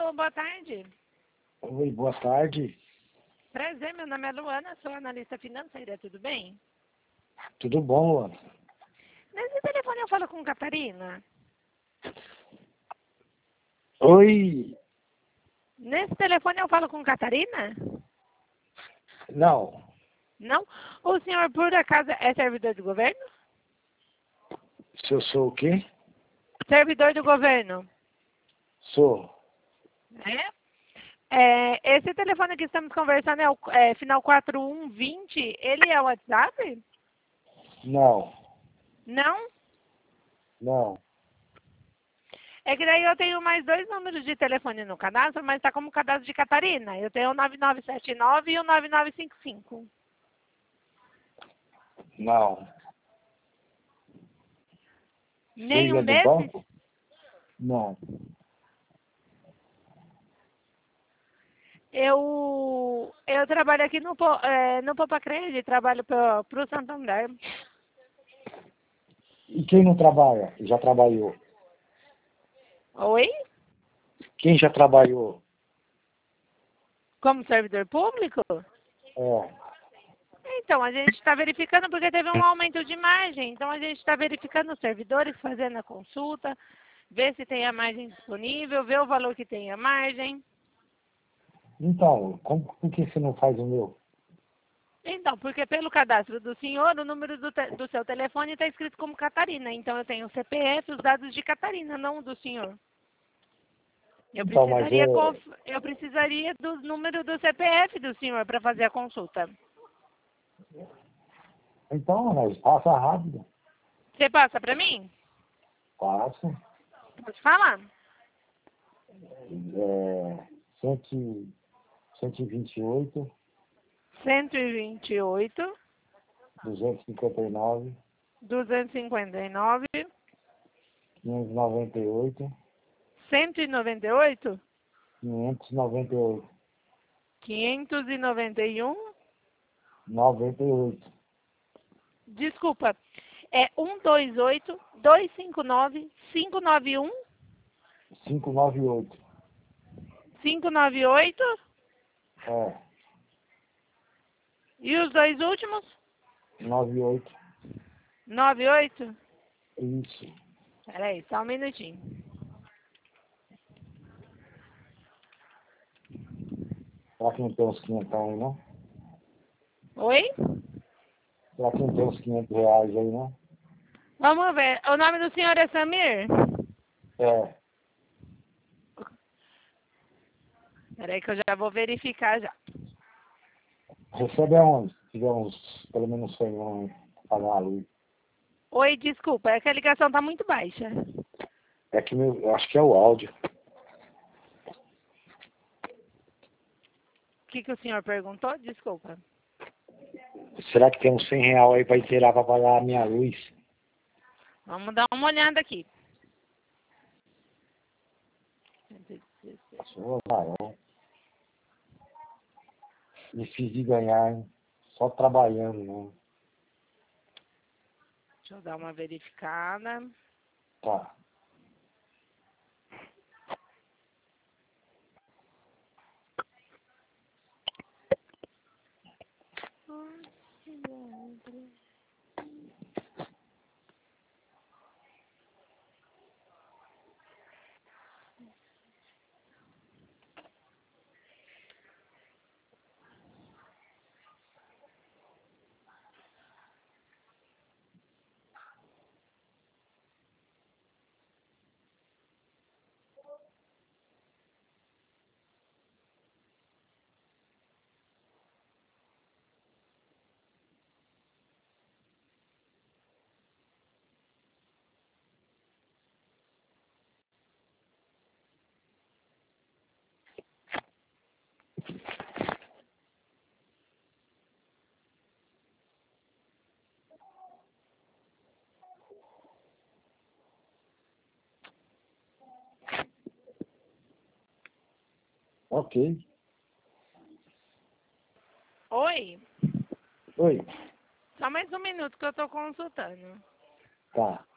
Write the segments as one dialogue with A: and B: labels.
A: Alô, boa tarde.
B: Oi, boa tarde.
A: Prazer, meu nome é Luana, sou analista financeira, tudo bem?
B: Tudo bom, Luana?
A: Nesse telefone eu falo com Catarina?
B: Oi.
A: Nesse telefone eu falo com Catarina?
B: Não.
A: Não? O senhor, por acaso, é servidor do governo?
B: Se eu sou o quê?
A: Servidor do governo.
B: Sou.
A: Esse telefone que estamos conversando é o final 4120, ele é o WhatsApp?
B: Não.
A: Não?
B: Não.
A: É que daí eu tenho mais 2 números de telefone no cadastro, mas está como cadastro de Catarina. Eu tenho o 9979 e o 9955.
B: Não.
A: Nenhum
B: Seja do
A: desses?
B: banco? Não.
A: Eu trabalho aqui no Poupa Crédito, trabalho para o Santander.
B: E quem não trabalha? Já trabalhou?
A: Oi?
B: Quem já trabalhou?
A: Como servidor público?
B: É.
A: Então, a gente está verificando porque teve um aumento de margem. Então, a gente está verificando os servidores, fazendo a consulta, ver se tem a margem disponível, ver o valor que tem a margem.
B: Então, por que você não faz o meu?
A: Então, porque pelo cadastro do senhor, o número do seu telefone está escrito como Catarina. Então, eu tenho o CPF, os dados de Catarina, não do senhor.
B: Então, mas
A: Eu precisaria do número do CPF do senhor para fazer a consulta.
B: Então, mas passa rápido.
A: Você passa para mim?
B: Passa.
A: Pode falar.
B: 128,
A: 128,
B: 259,
A: 259,
B: 598,
A: 198,
B: 598,
A: 591.
B: 98,
A: Desculpa. É 128, 259, 591,
B: 598.
A: 598.
B: É,
A: E os 2 últimos?
B: 98.
A: 98.
B: Isso.
A: Peraí, só um minutinho.
B: Pra quem tem uns 500 aí, né?
A: Oi?
B: Pra quem tem uns 500 reais aí, né?
A: Vamos ver. O nome do senhor é Samir?
B: É.
A: Peraí que eu já vou verificar já.
B: Recebe aonde? Se tiver uns, pelo menos 100 anos pra pagar a luz.
A: Oi, desculpa, é que a ligação tá muito baixa.
B: É que eu acho que é o áudio.
A: O que o senhor perguntou? Desculpa.
B: Será que tem uns 100 reais aí pra inteirar pra pagar a minha luz?
A: Vamos dar uma olhada aqui.
B: Sou varão. Difícil de ganhar, hein? Só trabalhando, né?
A: Deixa eu dar uma verificada.
B: Tá. Ok.
A: Oi?
B: Oi.
A: Só mais um minuto que eu tô consultando.
B: Tá.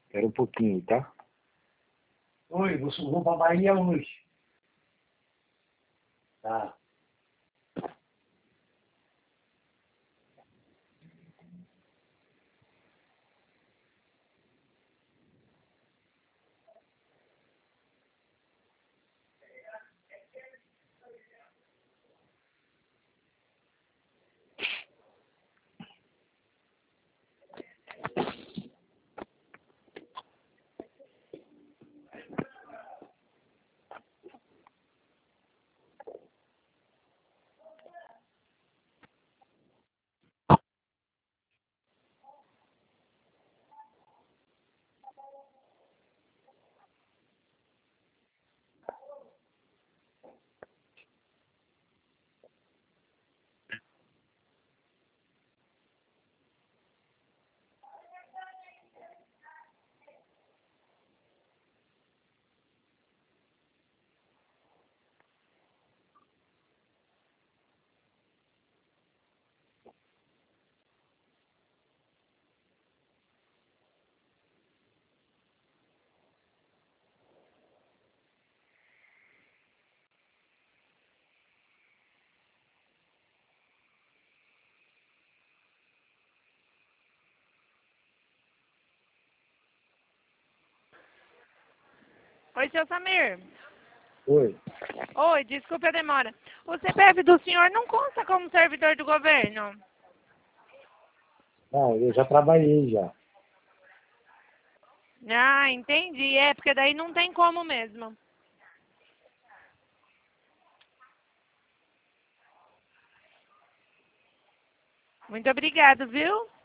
B: Espera um pouquinho, tá?
C: Oi, vou pra Bahia hoje. Tá.
A: Oi, seu Samir.
B: Oi.
A: Oi, desculpe a demora. O CPF do senhor não consta como servidor do governo?
B: Não, eu já trabalhei já.
A: Ah, entendi. É, porque daí não tem como mesmo. Muito obrigado, viu?